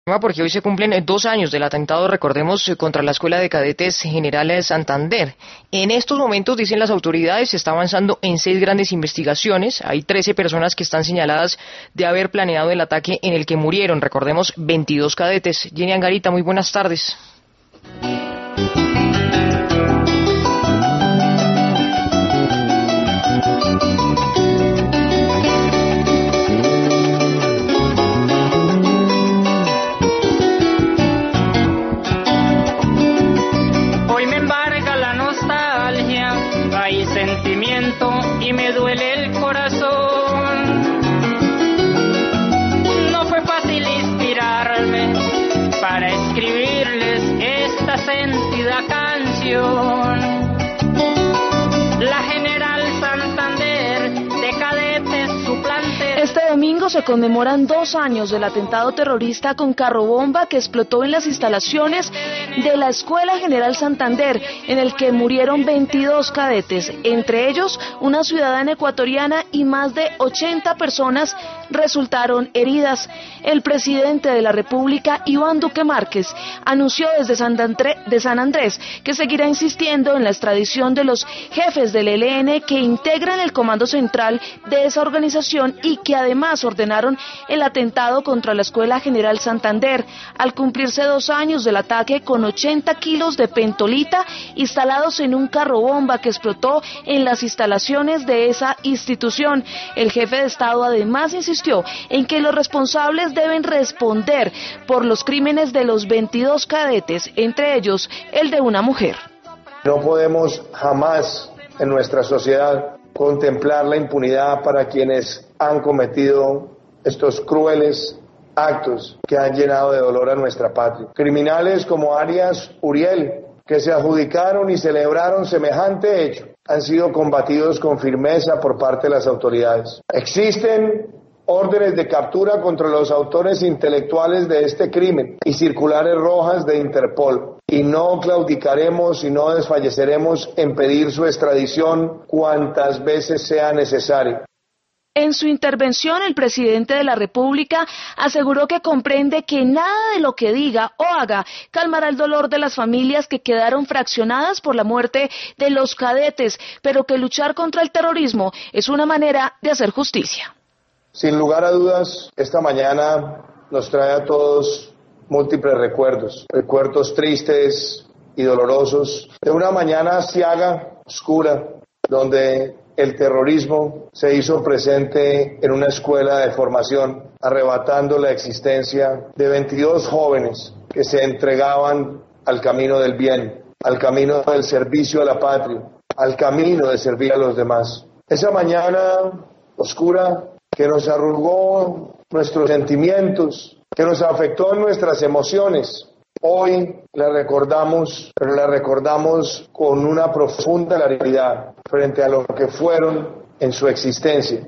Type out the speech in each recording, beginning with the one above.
Porque hoy se cumplen 2 años del atentado, recordemos, contra la Escuela de Cadetes General Santander. En estos momentos, dicen las autoridades, se está avanzando en 6 grandes investigaciones. Hay 13 personas que están señaladas de haber planeado el ataque en el que murieron, recordemos, 22 cadetes. Jenny Angarita, muy buenas tardes. Y me duele el corazón. No fue fácil inspirarme para escribirles esta sentida canción. La General Santander de cadetes suplante. Este domingo se conmemoran 2 años del atentado terrorista con carrobomba que explotó en las instalaciones de la Escuela General Santander, en el que murieron 22 cadetes, entre ellos una ciudadana ecuatoriana, y más de 80 personas resultaron heridas. El presidente de la República, Iván Duque Márquez, anunció desde San Andrés que seguirá insistiendo en la extradición de los jefes del ELN que integran el comando central de esa organización y que además ordenaron el atentado contra la Escuela General Santander, al cumplirse 2 años del ataque con 80 kilos de pentolita instalados en un carrobomba que explotó en las instalaciones de esa institución. El jefe de Estado además insistió en que los responsables deben responder por los crímenes de los 22 cadetes, entre ellos el de una mujer. No podemos jamás en nuestra sociedad contemplar la impunidad para quienes han cometido estos crueles actos que han llenado de dolor a nuestra patria. Criminales como Arias Uriel, que se adjudicaron y celebraron semejante hecho, han sido combatidos con firmeza por parte de las autoridades. Existen órdenes de captura contra los autores intelectuales de este crimen y circulares rojas de Interpol. Y no claudicaremos y no desfalleceremos en pedir su extradición cuantas veces sea necesario. En su intervención, el presidente de la República aseguró que comprende que nada de lo que diga o haga calmará el dolor de las familias que quedaron fraccionadas por la muerte de los cadetes, pero que luchar contra el terrorismo es una manera de hacer justicia. Sin lugar a dudas, esta mañana nos trae a todos múltiples recuerdos tristes y dolorosos de una mañana aciaga, oscura, donde el terrorismo se hizo presente en una escuela de formación, arrebatando la existencia de 22 jóvenes que se entregaban al camino del bien, al camino del servicio a la patria, al camino de servir a los demás. Esa mañana oscura que nos arrugó nuestros sentimientos, que nos afectó en nuestras emociones, hoy la recordamos, pero la recordamos con una profunda claridad frente a lo que fueron en su existencia.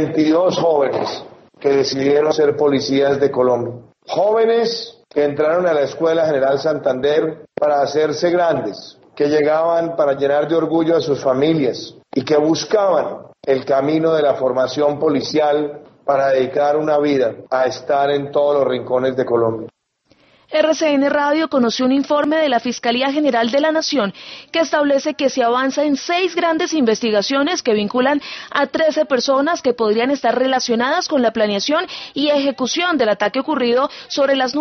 22 jóvenes que decidieron ser policías de Colombia. Jóvenes que entraron a la Escuela General Santander para hacerse grandes, que llegaban para llenar de orgullo a sus familias y que buscaban el camino de la formación policial para dedicar una vida a estar en todos los rincones de Colombia. RCN Radio conoció un informe de la Fiscalía General de la Nación que establece que se avanza en 6 grandes investigaciones que vinculan a 13 personas que podrían estar relacionadas con la planeación y ejecución del ataque ocurrido sobre las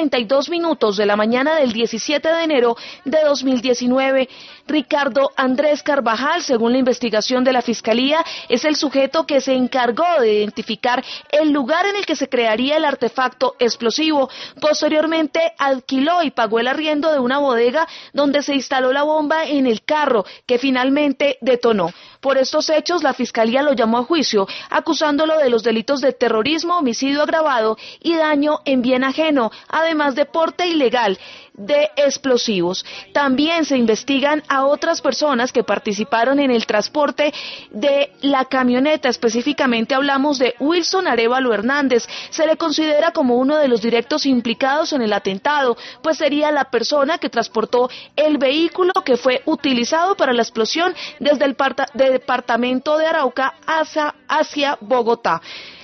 9:32 de la mañana del 17 de enero de 2019. Ricardo Andrés Carvajal, según la investigación de la Fiscalía, es el sujeto que se encargó de identificar el lugar en el que se crearía el artefacto explosivo. Posteriormente alquiló y pagó el arriendo de una bodega donde se instaló la bomba en el carro que finalmente detonó. Por estos hechos, la Fiscalía lo llamó a juicio, acusándolo de los delitos de terrorismo, homicidio agravado y daño en bien ajeno, además de porte ilegal de explosivos. También se investigan a otras personas que participaron en el transporte de la camioneta. Específicamente hablamos de Wilson Arévalo Hernández. Se le considera como uno de los directos implicados en el atentado, pues sería la persona que transportó el vehículo que fue utilizado para la explosión desde el departamento de Arauca hacia Bogotá.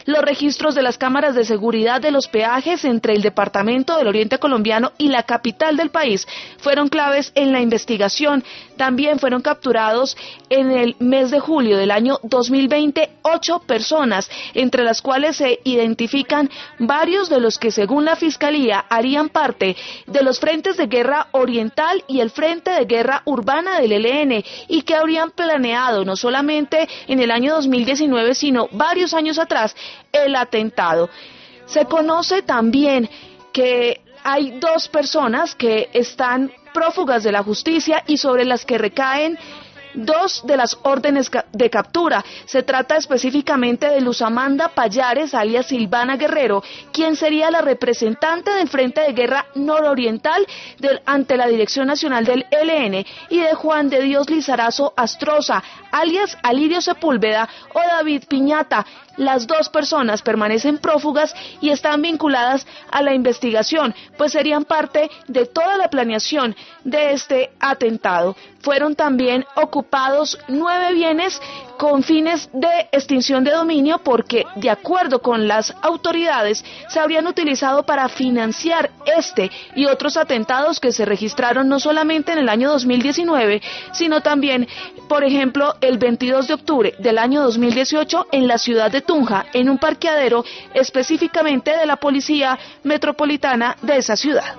Los registros de las cámaras de seguridad de los peajes entre el departamento del Oriente Colombiano y la capital del país fueron claves en la investigación. También fueron capturados en el mes de julio del año 2020 8 personas, entre las cuales se identifican varios de los que según la Fiscalía harían parte de los frentes de guerra oriental y el frente de guerra urbana del ELN y que habrían planeado no solamente en el año 2019 sino varios años atrás el atentado. Se conoce también que hay 2 personas que están prófugas de la justicia y sobre las que recaen 2 de las órdenes de captura. Se trata específicamente de Luz Amanda Payares, alias Silvana Guerrero, quien sería la representante del Frente de Guerra Nororiental ante la Dirección Nacional del ELN, y de Juan de Dios Lizarazo Astroza, alias Alirio Sepúlveda o David Piñata. Las 2 personas permanecen prófugas y están vinculadas a la investigación, pues serían parte de toda la planeación de este atentado. Fueron también ocupados 9 bienes con fines de extinción de dominio porque, de acuerdo con las autoridades, se habrían utilizado para financiar este y otros atentados que se registraron no solamente en el año 2019, sino también, por ejemplo, el 22 de octubre del año 2018 en la ciudad de Tunja, en un parqueadero específicamente de la Policía Metropolitana de esa ciudad.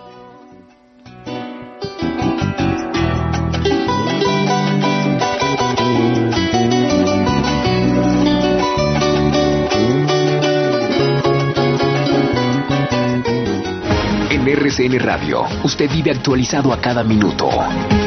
En RCN Radio, usted vive actualizado a cada minuto.